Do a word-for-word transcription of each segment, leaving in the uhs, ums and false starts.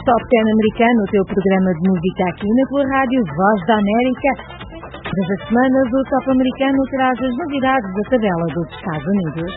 Top dez americano, o teu programa de música aqui na tua rádio Voz da América. Todas as semanas o Top americano traz as novidades da tabela dos Estados Unidos.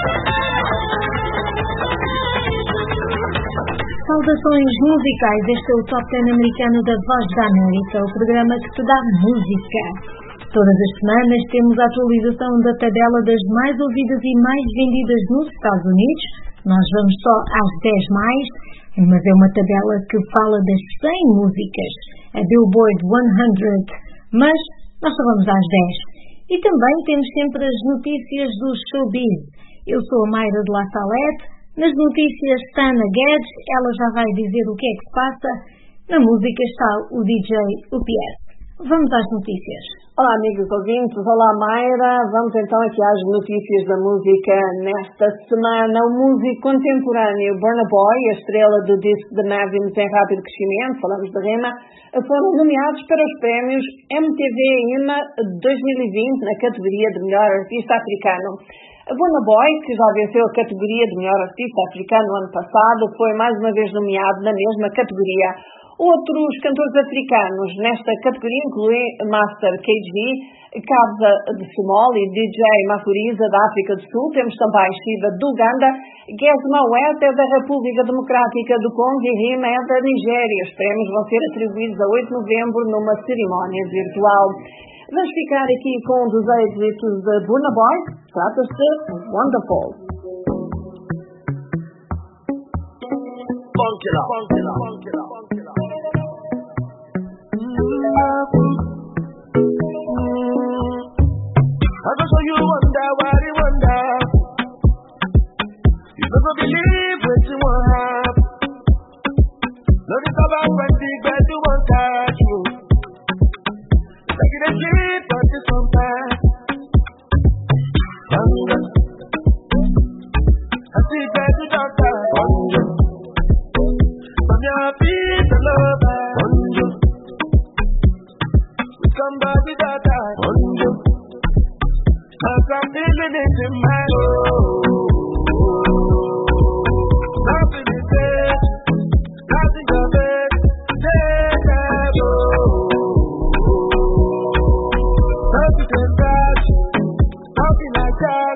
Saudações musicais, este é o Top dez americano da Voz da América, o programa que te dá música. Todas as semanas temos a atualização da tabela das mais ouvidas e mais vendidas nos Estados Unidos. Nós vamos só às dez mais, mas é uma tabela que fala das cem músicas, a Billboard cem, mas nós só vamos às dez. E também temos sempre as notícias do showbiz. Eu sou a Mayra de La Salette, nas notícias está Ana Guedes, ela já vai dizer o que é que se passa. Na música está o D J U P S. Vamos às notícias. Olá amigos ouvintes, olá Mayra, vamos então aqui às notícias da música. Nesta semana o músico contemporâneo Burna Boy, a estrela do disco The Mavims em rápido crescimento, falamos de rima, foram nomeados para os prémios M T V I M A dois mil e vinte na categoria de melhor artista africano. A Burna Boy, que já venceu a categoria de melhor artista africano no ano passado, foi mais uma vez nomeado na mesma categoria. Outros cantores africanos nesta categoria incluem Master K G, Kabza de Somal e D J Maphoriza da África do Sul. Temos também Shiva do Uganda, Gesma Wet é da República Democrática do Congo e Rima é da Nigéria. Os prémios vão ser atribuídos a oito de novembro numa cerimónia virtual. Vamos ficar aqui com um dos êxitos de Burna Boy. Trata-se de Wonderful. Funkilla, funkilla, funkilla, funkilla. I go show you wonder, what you wonder. You never believe what you want to have. Look at about when the bed you want to touch you. Like it a sleep, but it's on back. Hunger. I see bed you don't touch. Hunger. From your feet to love. Hunger. Somebody that I wonder, cause I'm feeling it in my soul. Nothing is there, nothing of it, take a blow. Nothing can touch, nothing like that,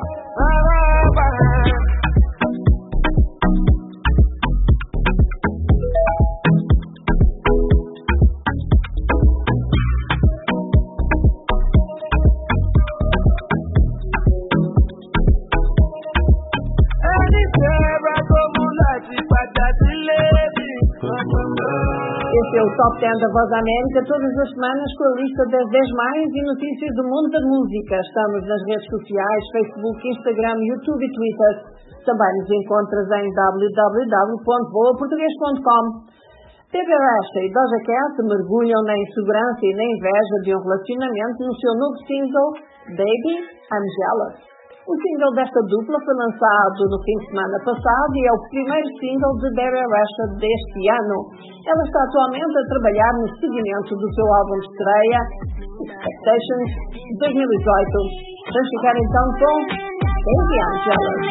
Este é o Top dez da Voz da América, todas as semanas com a lista das dez mais e notícias do mundo da música. Estamos nas redes sociais, Facebook, Instagram, YouTube e Twitter. Também nos encontras em w w w ponto voa português ponto com. T V Rasha e Doja Cat mergulham na insegurança e na inveja de um relacionamento no seu novo single Baby, I'm Jealous. O single desta dupla foi lançado no fim de semana passado e é o primeiro single de T V Rasha deste ano. Ela está atualmente a trabalhar no seguimento do seu álbum de estreia, Expectations dois mil e dezoito. Vamos ficar então com Baby, I'm Jealous.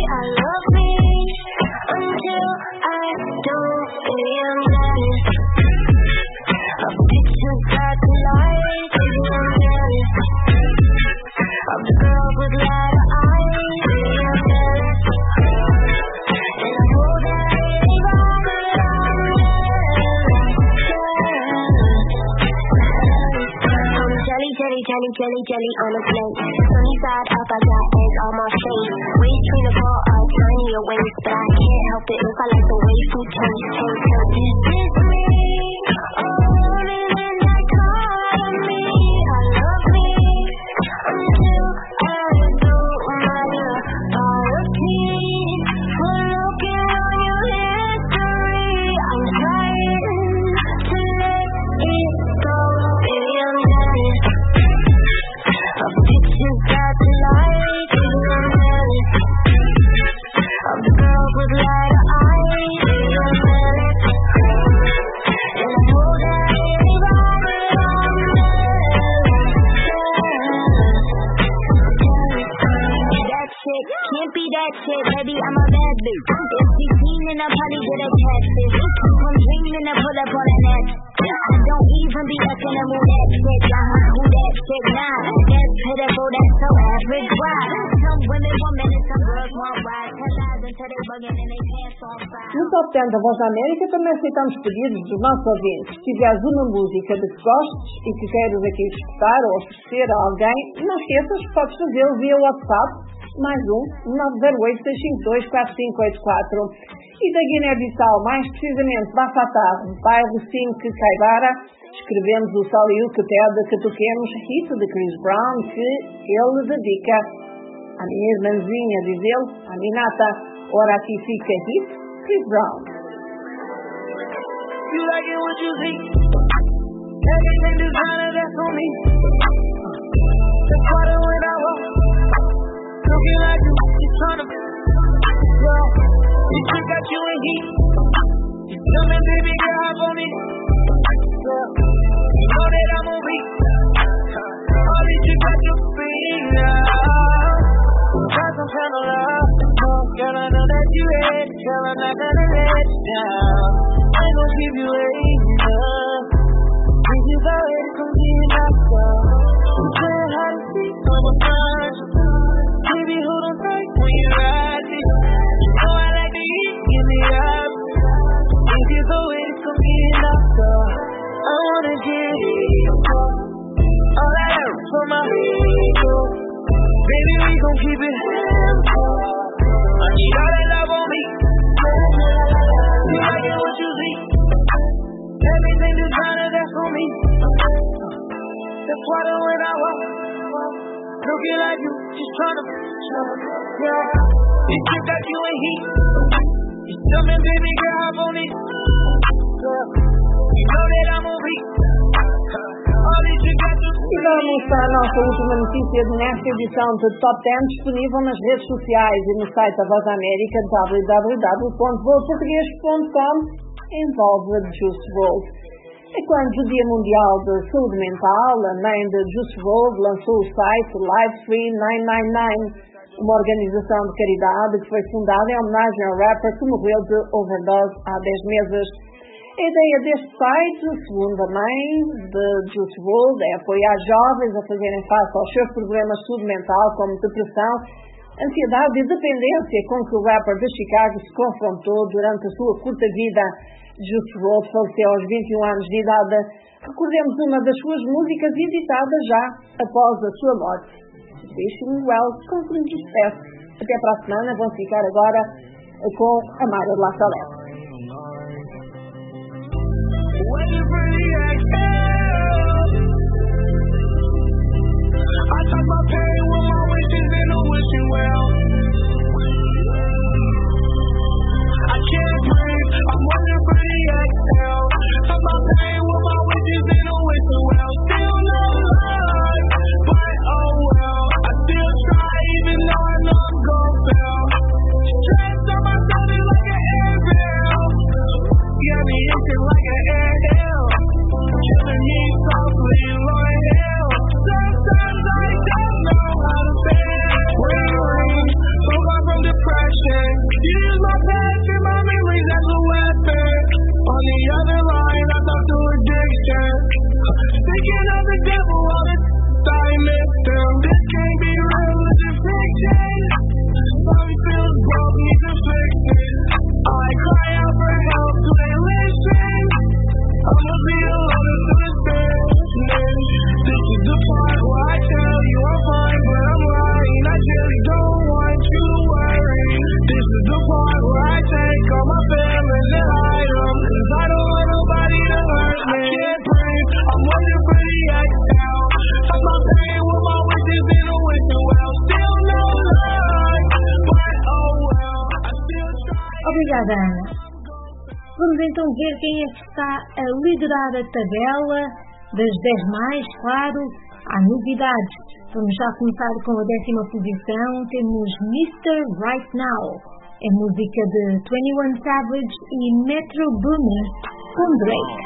Of the girl with lighter eyes, baby, I'm jealous. And I know that anybody I'm jelly, jelly, jelly, jelly, jelly on a plate. Sunny side up, I got egg on my face. Waist train to call a tiny a waist, but I can't help it if I like the way food tastes. Taste, taste, this is me. Oh, and that call on me. I love me. Of the girls with lighter eyes, I'm jealous. it, baby, I'm a bad bitch. If she seen, then I'll probably get a catfish. Come dreaming and pull up on a net. I don't even be looking to move that chick. Uh-huh, who that chick? Nah, that's pitiful, that's so average. Why? Some women want minutes, some girls want rides. Tell lies until they bugging and they pants on fire. No Top dez da Voz da América também aceitamos pedidos dos nossos ouvintes. Se tiveres uma música de que gostes e que queiras aqui escutar ou oferecer a alguém, não esqueças que podes fazê-lo via WhatsApp, mais um, nove zero oito, seis cinco dois, quatro cinco oito quatro. E da Guiné-Bissau, mais precisamente da Fatah, bairro cinco, Caibara, escrevemos o Saliu que pede que toquemos hit de Chris Brown, que ele dedica à minha irmãzinha, diz ele, à Minata. Ora aqui fica hit, Chris Brown. You like it what you see. Everything designer, that's on me. That's why the when I walk, looking like you, you tryna. Yeah, this chick got you in heat. You tell me, baby, girl, hop on it. Yeah, you know that I'm on beat. All these chicks got you free now. Got some kind of love. Girl, I know that you ready. Girl, I'm not gonna let you down. I ain't gonna keep you waiting up. If you got it, come get knocked up. You play hard to see, I'm a fun. Baby, hold on tight when you ride me. You know I like to eat, give me up. If you go it, come get knocked up. I wanna get up. All I have for my ego. Baby, we gon' keep it simple. I need all that love on me. You like it what you see. Everything designer, that's on me. That's why the when I walk, looking like you, just tryna. Yeah, this chick got you in heat. You tell me, baby girl, hop on it. Yeah, you know that I'm on beat. All these chicks got you. E vamos para a nossa última notícia nesta edição de Top dez, disponível nas redes sociais e no site da Voz da América, w w w ponto voz português ponto com, envolve Juice world. É quando o Dia Mundial de Saúde Mental, a mãe de Juice world lançou o site Live Free nove nove nove, uma organização de caridade que foi fundada em homenagem ao rapper que morreu de overdose há dez meses. A ideia deste site, segundo a mãe de Juice world, é apoiar jovens a fazerem face aos seus problemas de saúde mental, como depressão, ansiedade e dependência com que o rapper de Chicago se confrontou durante a sua curta vida. Juice world faleceu aos vinte e um anos de idade. Recordemos uma das suas músicas editadas já após a sua morte. Wishing well, com muito sucesso. Até para a semana, vamos ficar agora com a Mayra de La Salette. Waiting for the exhale. I took my pain with my wishes and a wishing well. I can't breathe, I'm waiting for the exhale. Took my pain with my wishes and a wishing well. Still no love, but oh well. I still try even though I know I'm gon' fail. Stress on my body like an anvil. Got me itching like an anthill. Killing me softly, Lord hell. Sometimes I don't know how to feel. Rain, rain, so far from depression. Use my past and my memories as a weapon. On the other line, I thought to addiction. Thinking of the devil all the time, missed him. This can't be real, it's a fiction. Body feels broke, need to fix it. I cry out for help, do they listen? I must be alone to this business. This is the part where I tell you I'm fine, but I'm lying. I really don't want you to worry. This is the part where I take all my feelings and hide them, cause I don't want nobody to hurt me. I can't breathe, I'm waiting for the exhale. Took my pain with my wishes and a wishing well. Still no love, but oh well. I still try. Obrigada, Ana. Vamos então ver quem é que está a liderar a tabela das dez mais, claro, há novidades. Vamos já começar com a décima posição, temos mister Right Now, é música de twenty one Savage e Metro Boomin com Drake.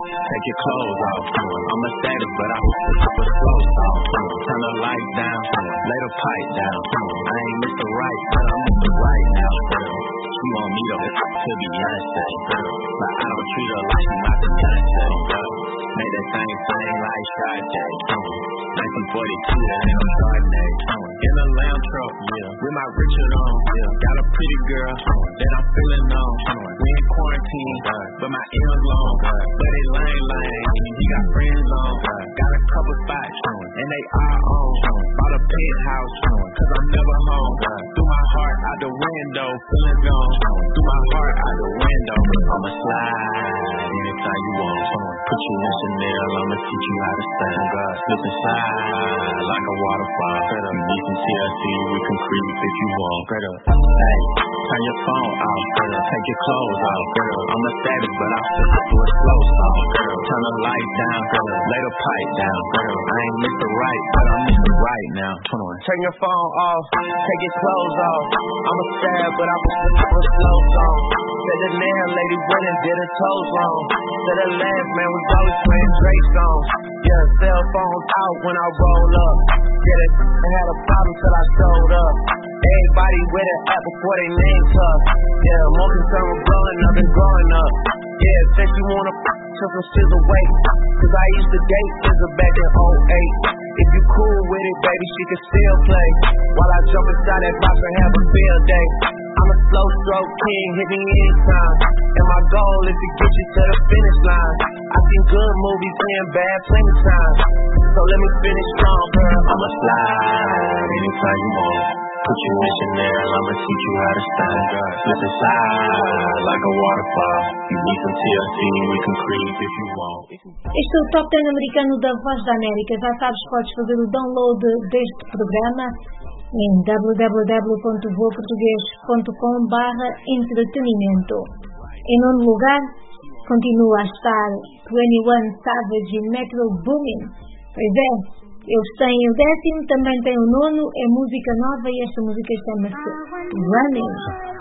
take your clothes off. I'm a status, but I put the flow off. Turn the lights down, lay the pipe down. I ain't Mister Right, but I'm Mister Right now. She want me to to Beyonce, but I don't treat her like she my Beyonce. Make that thing sing like Sade. nineteen forty-two, that ain't no Chardonnay. In a lamb truck, yeah, with my Richard on. Yeah, got a pretty girl that I'm feeling on. We in quarantine, but my M's long. But it lame lame, he got friends on. Got a couple spots, and they all on. Bought a penthouse, cause I'm never home. Threw my heart out the window, feeling gone. Threw my heart out the window. I'ma slide anytime you want. Put you in Chanel, I'ma teach you how to stand. Slip and slide like a waterfall. You need some T L C, we can creep if you want. Hey, turn your phone off. Take your clothes off. I'm a status, but I flip it for a slow song. Turn the lights down, lay the pipe down. I ain't Mister Right, but I'm Mister Right now. Turn your phone off, take your clothes off. I'm a stab, but I flip it for a slow song. Said the nail lady went and did her toes wrong. Said the last man was always playing Drake songs. Yeah, cell phones out when I roll up. Yeah, they had a problem till I showed up. Everybody with an app before they name tough. Yeah, more concerned with blowing up than growing up. Yeah, said you wanna f*** till some shit's away. Cause I used to date SZA back in oh eight. If you cool with it, baby, she can still play. While I jump inside that box and have a field day. I'm a slow stroke king, hit me anytime. And my goal is to get you to the finish line. I've seen good movies and bad plenty times. So let me finish strong, girl. I'ma slide anytime you want. Put you in Chanel, I'ma teach you how to stand. Slip and slide like a waterfall. You need some T L C, we can creep if you want. Este é o Top dez americano da Voz da América. Já sabes, podes fazer o download deste programa em w w w ponto voa português ponto com barra entretenimento. Em nono lugar, continua a estar vinte e um Savage e Metro Boomin. Pois é, eles têm o décimo, também têm o nono, é música nova e esta música chama-se Running.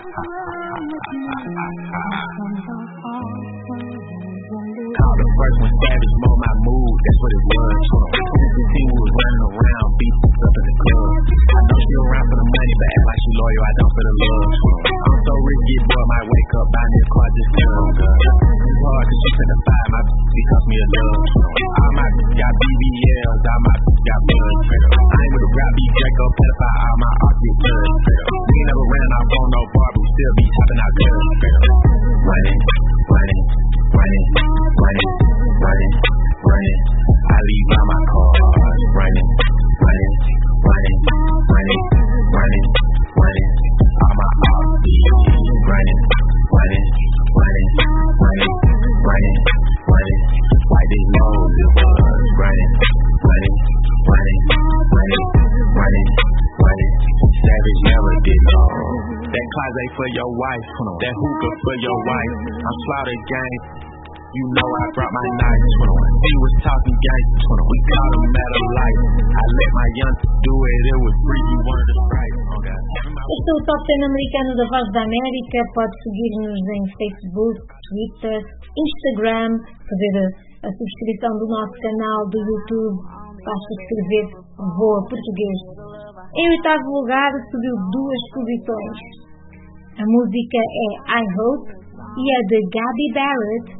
Call the first one Savage, more my mood, that's what it was. fifteen was running around, beat up in the club. I know she around for the money, but act like she loyal, I don't for the love. I'm so rich, get bored, might wake up, buy me a car, just get on. It's hard cause she finna buy my she cost me a love. All my got B B Ls, all my got blood. I ain't with a rap, be Draco, pedophile, all my art get blood. We ain't never ran off on no bar, but we still be hopping out good. Running, running, running, running, running, running. I leave all my cars running, running, running, running, running, running. All my art be running, running, running, running, running, running. Like they know it was running, running, running, running, running, running. Savage never did no. That closet for your wife, that hookah for your wife. I'm Slaughter Gang. You know I brought my knife. He was talking gangsta. We caught him at a light. I let my young do it. It was free. He wanted to strike. Okay. Este é o Top dez americano da Voz da América. Pode seguir-nos em Facebook, Twitter, Instagram, fazer a subscrição do nosso canal do YouTube. Basta escrever Voa Português. Em oitavo lugar, subiu duas posições. A música é I Hope e é de Gabby Barrett.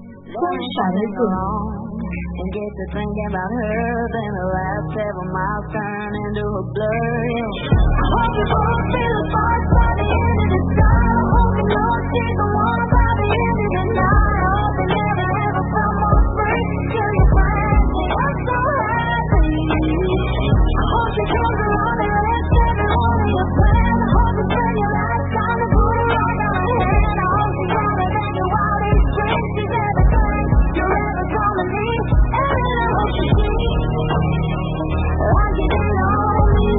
And get to thinking about her, then the last several miles turn into a blur. I hope you both feel the spark by the end of the sky. I hope you don't see the one by the end of the night. I hope you never ever come more free till you find me. I'm so happy. I hope you come around and rest every one of your plans. I hope you turn your lights on and put a rock on my hand. I hope you got it and do all these tricks you never done. You're ever calling me, and I hope you see like you did on me.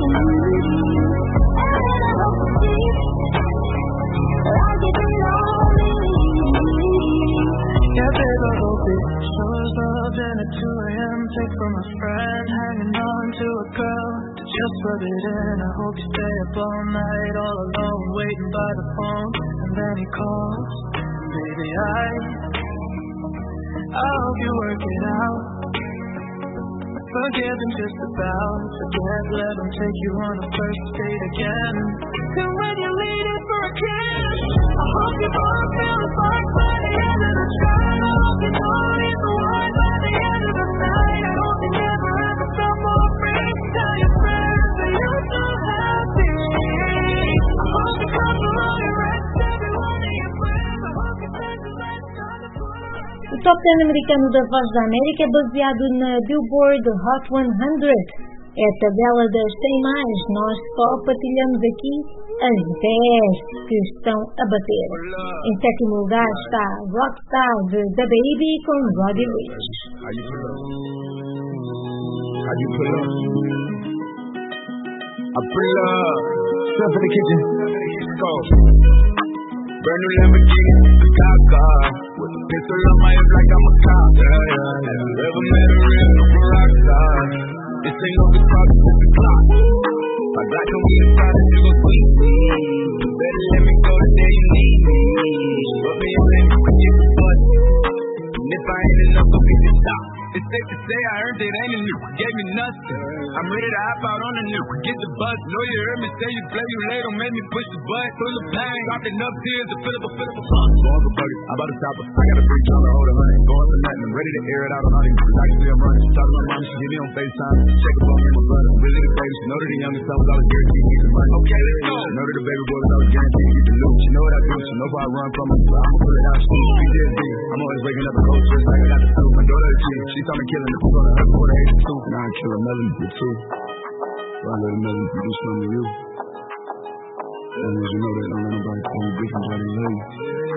And I hope you see like you did on me. Yeah, babe, I hope it shows up then at two a.m. Text from a friend, hanging on to a girl to just rub it in. I hope you stay up all night, all alone, waiting by the phone. And then he calls, baby, I I hope you work it out. Forget them just about. Forget, let them take you on a first date again. And when you leave it for a kiss, I hope you both feel the spark by the end of the sky. I hope you know he's the one by the end of the night. I hope you never have to stop or free. Tell your friends that you're so happy. I hope you come along and rest every one of your friends. I hope you spend the last time to put around. O Top dez americano da Voz da América é baseado na Billboard Hot cem. É a tabela das cem mais. Nós só partilhamos aqui as dez que estão a bater. Em sétimo lugar está Rockstar de The Baby com Roddy Ricch. How you pull up? How you pull up? I pull up. Step in the kitchen. Let's go. Brand new Lamborghini, a cop car. With a pistol on my hip like I'm a cop. Yeah, yeah, yeah. Never met a real rock star. This ain't no guitar, this is a clock. My black on me inside, you gon' sweet me. Better let me go the day you need me. Put me on that when you can butt. And if I ain't enough, go get your stop. It's safe to say I earned it, ain't a new, gave me nothing. I'm ready to hop out on the new, get the bus. Know you heard me say you play, you late, don't make me push the button. Full of pain, dropped enough tears to fill up a, fill up a song. Going for buckets, I'm about to stop her. I got a big drum to hold a hundred. Going for nothing, I'm ready to air it out on all these niggas. Actually, I'm running. She talking to my mom, she get me on FaceTime. Check up on me and my brother. Really the baby, she know that the youngest son was always guaranteed to get the money. Okay, let's go. She know that the baby boy was always guaranteed to get the loot. She know what I do, she know if I run from her. So I'ma pull it out, she P T S D. I'm always waking up a cold sweat like I got the flu. My daughter a G, she saw me killing the food. Now I kill a melon for two. So I let a melon do something to you. And as you know that, don't let nobody tell you different how they love you.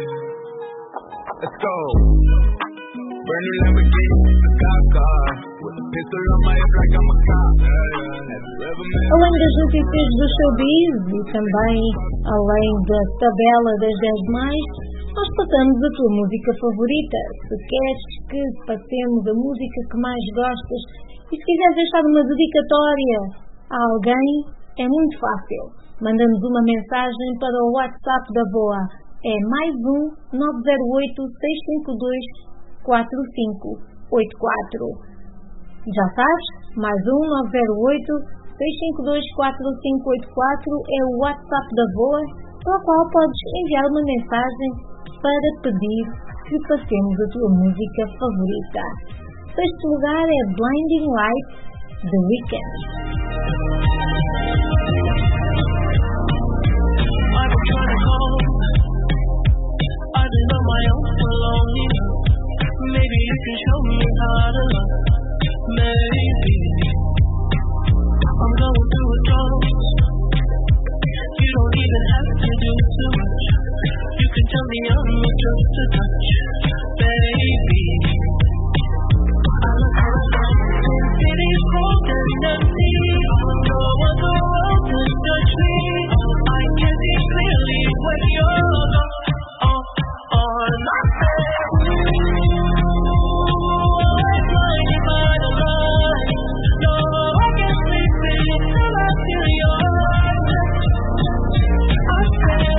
Let's go. Brand new Lamborghini, a cop car. With a pistol on my hip like I'm a cop. Além das notícias do showbiz e também além da tabela das dez mais, nós passamos a tua música favorita. Se queres que passemos a música que mais gostas e se quiseres deixar uma dedicatória a alguém, é muito fácil. Manda-nos uma mensagem para o WhatsApp da Voa. É mais um nove zero oito, seis cinco dois, quatro cinco oito quatro. Já sabes? Mais um nove zero oito, seis cinco dois, quatro cinco oito quatro é o WhatsApp da Voa, para o qual podes enviar uma mensagem para pedir que passemos a tua música favorita. Sexto lugar é Blinding Lights, The Weeknd. I've been trying to call. I've been on my own for long enough. Maybe you can show me how to love. Maybe I'm going through a drought. You don't even have to do too much. You can tell me I'm just a touch, baby. I look around, the city's cold and empty. No one's around to touch me. I can see clearly when you're gone. Oh, oh, nothing. I'm blinded by the light. No, I can't sleep till I feel your eyes. I said.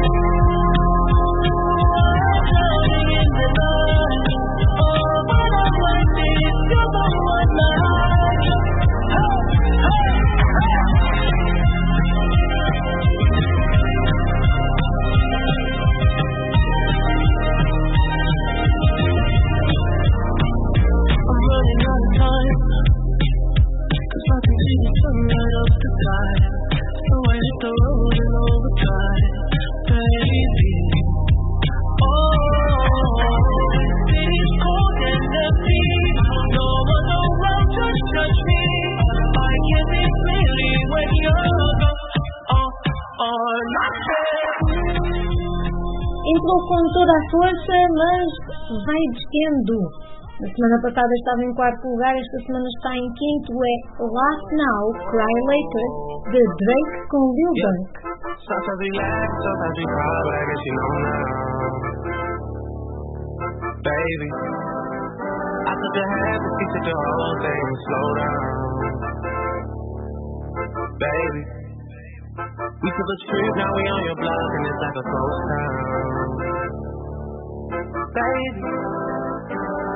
Entrou com toda a força, mas vai descendo. Na semana passada estava em quarto lugar, esta semana está em quinto, é Laugh Now, Cry Later, de Drake com Lil Durk. Sometimes we laugh, sometimes we cry, but I guess you know now. Baby, I thought you had to fix it the whole thing and slow down. Baby, we took a trip, now we on your block and it's like a ghost town. Baby,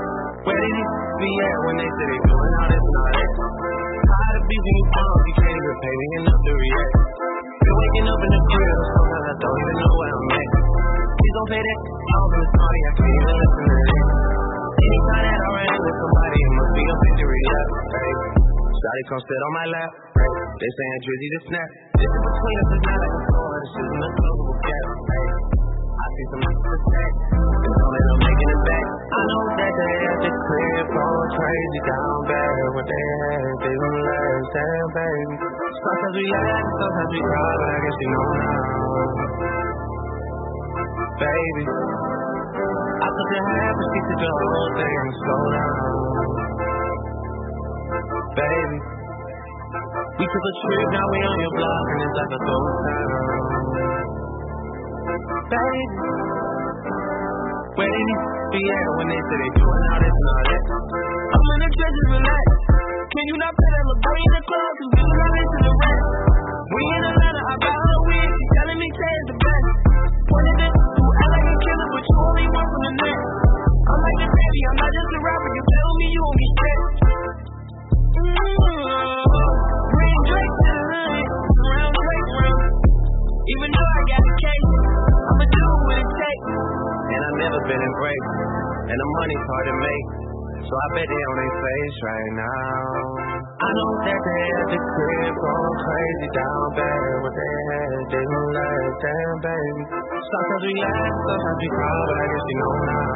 Where did he be at when they say they doing all this and all that? Tired of beefing you phones, you can't even pay me enough to react. Been waking up in the crib, sometimes I don't even know where I'm at. Please don't say that, I'm in the party, I can't even listen to that. Anytime that I ran with somebody, it must be a victory lap. Hey, Shawty come sit on my lap. Hey, they saying Drizzy to snap. This is between us, it's not like a floor, this isn't a closable gap. Hey, I see some niggas to stack, and don't let them making it back. I know that they at the crib going crazy down bad. What they had, they gon' last, damn baby. Sometimes we laugh, sometimes we cry, but I guess you know now. Baby, I thought you had, but she took the whole thing and slow down. Baby, we took a trip, now we on your block, and it's like a ghost town. Baby, where did he be at when they say they doing all this and all that? I'm in the trenches, relax. Can you not play that little boy in the club? Cause we was not into the rap. We in Atlanta, I bought her a wig. She telling me Tay is the best. Pointed it, you act like a killer, but you only one from the net. I'm like a baby, I'm not just a rapper. You tell me you won't be stressed. Bring Drake to the hood, round Drake round. Even though I got the case, I'ma do what it takes. And I've never been embraced, and the money's hard to make, so I bet they on their face right now. I know that they at the crib going crazy down bad. What they had, they gon' last, damn baby. Sometimes we laugh, sometimes we cry, but I guess you know now.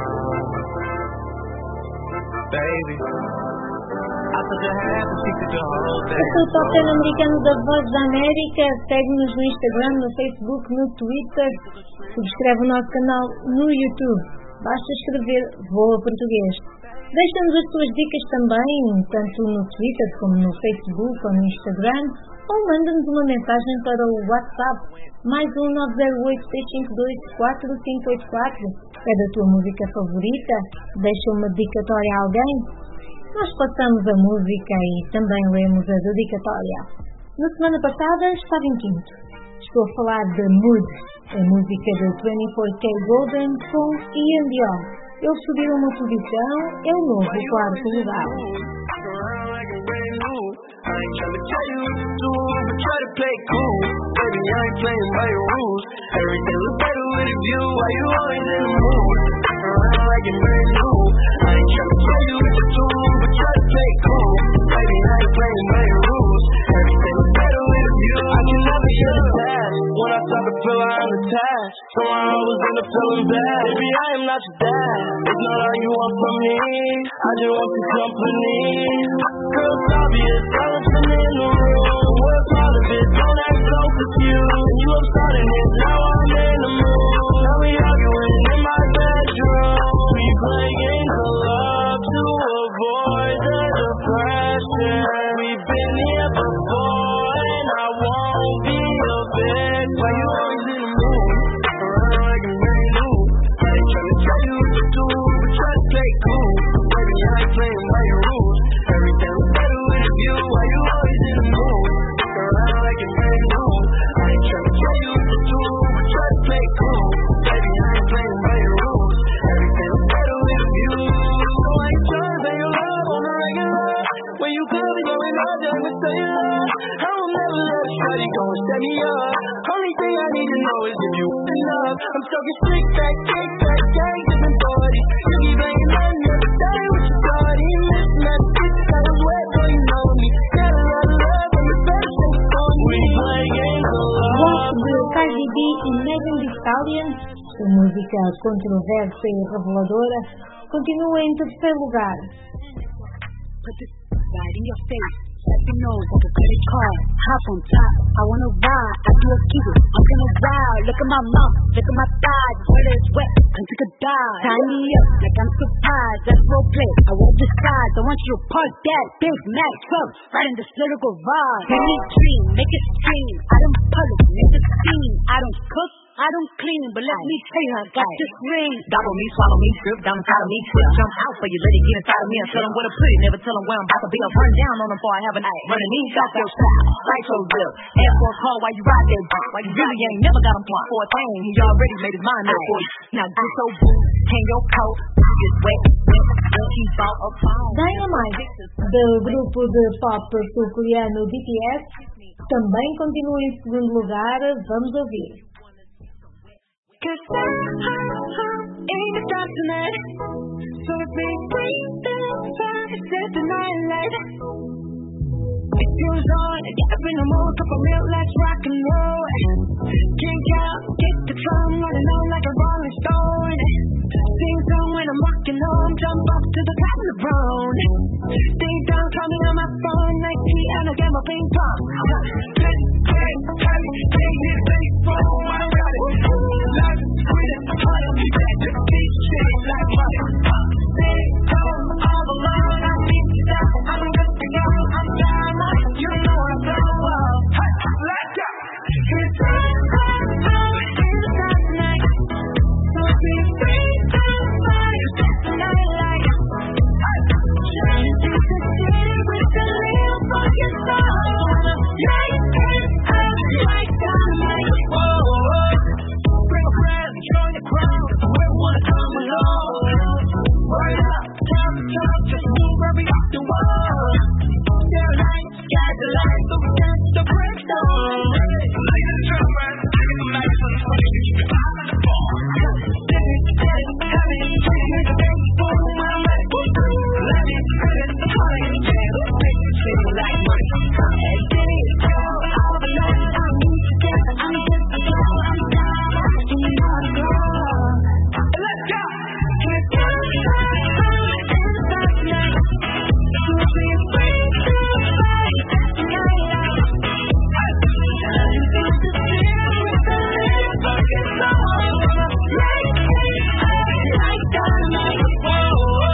Baby, I thought you had, but she took the whole thing. Este é o Top dez americano da Voz da América. Segue-nos no Instagram, no Facebook, no Twitter. Subscreve o nosso canal no YouTube. Basta escrever Voa Português. Deixa-nos as tuas dicas também, tanto no Twitter como no Facebook ou no Instagram, ou manda-nos uma mensagem para o WhatsApp mais um nove zero oito, seis cinco dois, quatro cinco oito quatro. É da tua música favorita? Deixa uma dedicatória a alguém? Nós passamos a música e também lemos a dedicatória. Na semana passada estava em quinto. Estou a falar de Mood, a música do vinte e quatro K Golden com Ian Dior. Eles subiram uma posição, é o novo quarto lugar. I ain't tryna tell you what to do, but try to play cool. Baby, I ain't playing by your rules. Everything looks better with a view. Why you always in the mood? Around like it's brand new. I ain't tryna tell you what to do, but try to play cool. Baby, I ain't playing by your rules. Everything looks better with a view. I can never shut the past. When I start to feel I'm attached, somehow I was in the feeling bad. Baby, I am not your dad. It's not all you want from me. I just want your company. Girl, it's obvious. Elephant in the room, we're part of it, don't act so confused. You have started it, now I'm in the mood. Now we arguing in my bedroom. We play games of love to avoid the depression. We've been here before and I won't be a bitch. Why you always in the mood? Around like I'm brand new. I ain't tryna tell you what to do, but try to play cool. Baby, I ain't playing by your rules. Everything was better with a view. Why you always in the mood? Around like it's brand new. I ain't tryna tell you what to do, but try to play cool. Baby, I ain't playing by your rules. Everything was better with a view. So I ain't tryna say your love on the regular. When you could be going out there with say love. I will never let a shawty go and set me up. Only thing I need to know is if you in love. I'm talking slick back, kick back, gang, different bodies. You be banging on the other day with your body. Mismatch, bitch, I was wet, boy, you know me. Got a lot of love and the best thing on me. We play games of love. Gosto de Cardi B e Megan Thee Stallion, a música controversa e reveladora, continua em terceiro lugar. Put this right in your face. Let me know like a credit card. Hop on top. I wanna ride. I do a giggle. I'm gonna ride. Look at my mouth. Look at my thighs. Whether it's wet, can take a dive. Tie me up like I'm surprised. That's role play. I won't disguise. I want you to park that Big Mac truck right in this lyrical vibe. Make me dream. Make it stream. I don't puddle. Make it steam. I don't cook. I don't clean, but let me tell you, I got this ring. Gobble me, swallow me, strip down inside of me, trip, jump out for you, let it get inside of me and tell them where to put it. Never tell them where I'm about to be. I'll run down on them before I have a night. Running knees off your style, like so dip. Air Force call while you ride that bump. While you really ain't never got him plump. For a thing, he already made his mind up for you. Now get so boo, hang your coat, it's wet, wet, wet, he bought a phone. Dynamite, do grupo de pop sul-coreano B T S, também continua em segundo lugar. Vamos ouvir. Cause I'm in the dark tonight, so if we breathe down, set the night light. It goes on, get up in the mood, cup of milk, let's rock and roll. Drink out, get the drum, rolling on like a rolling stone. Sing song when I'm walking home, jump up to the top of the brown. Ding dong, call me on my phone, like tea and I get my ping pong. Play, play, play, play this baseball, I got it. Life is sweet, I'm hard on me, back to beat shit like money. Stay home, all alone, I need to die, I'm good to go, I'm down, you know I'm so well. Hey, let's go. Cause I'm out in the dark tonight, so be free, somebody, set the night light. Shining through the city with a little fucking song. Light it up like dynamite. Whoa, bring a friend, join the crowd, we wanna come along. Word up, down the top, just move where we up the wall. There lights, got the lights, so we dance the break down. Ladies and gentlemen, take the mic from the front, keep your eyes on the ball. This is the day, heavy, heavy, the day, boom, I'm ready, boom, let me spit the party in the jam, make it feel like money. And then it's all, all the night, I need to get, I'm good to go, I'm down, you know how to go. Let's go! Let's go! In the dark night, so be free, somebody, set the night light. Shining through the city with a little fucking song. Light it up like dynamite. Whoa,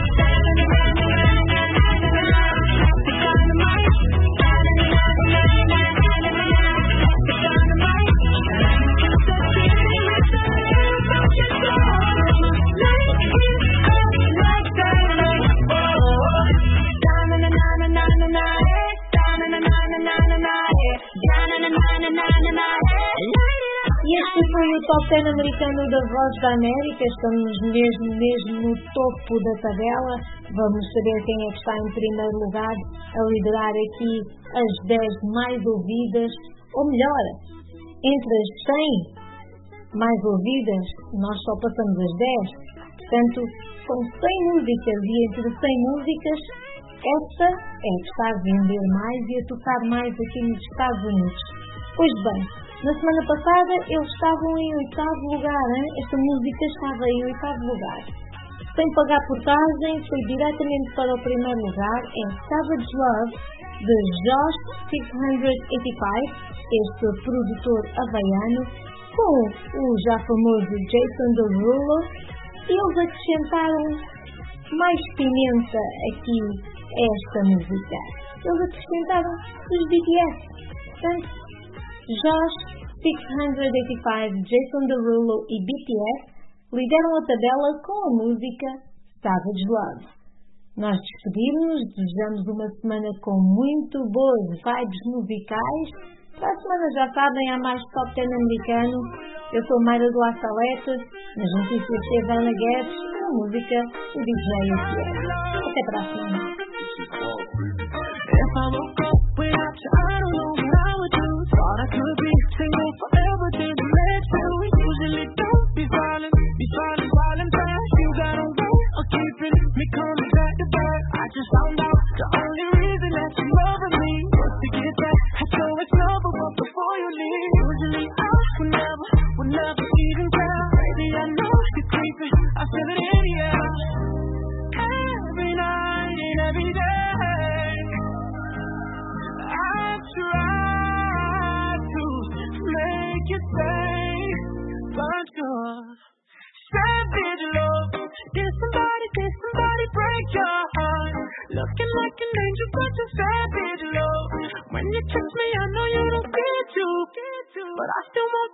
E este foi o Top dez americano da Voz da América. Estamos mesmo, mesmo no topo da tabela. Vamos saber quem é que está em primeiro lugar a liderar aqui as dez mais ouvidas, ou melhor, entre as cem mais ouvidas, nós só passamos as dez. Portanto, são cem músicas e entre cem músicas, esta é que está a vender mais e a tocar mais aqui nos Estados Unidos. Pois bem, na semana passada eles estavam em oitavo lugar, hein? Esta música estava em oitavo lugar. Sem pagar portagem, foi diretamente para o primeiro lugar, é Savage Love, de Josh seiscentos e oitenta e cinco, este produtor havaiano, com o já famoso Jason Derulo, e eles acrescentaram mais pimenta aqui a esta música. Eles acrescentaram os B T S. Portanto, Josh seiscentos e oitenta e cinco, Jason Derulo e B T S lideram a tabela com a música Savage Love. Nós despedimos, desejamos uma semana com muito boas vibes musicais. Para a semana já sabem, há mais Top dez americano. Eu sou Mayra do La Salete, nas notícias teve Ana Guedes, e a música o D J Etienne. Até para a semana. If I woke up without you, I don't know what I would do. Thought I could be single forever, didn't let you. Usually don't be violent, be violent, violent fast. You got a way of keeping me coming back to back. I just found out the only reason that you loving me was to get back. I so much love, but before you leave, usually I would never, would never even try. Baby, I know you're creeping, I feel it in the air. Every night and every day try to make you stay, but you're savage love. Did somebody, did somebody break your heart? Looking like an angel, but you're savage love. When you kiss me, I know you don't get to, but I still want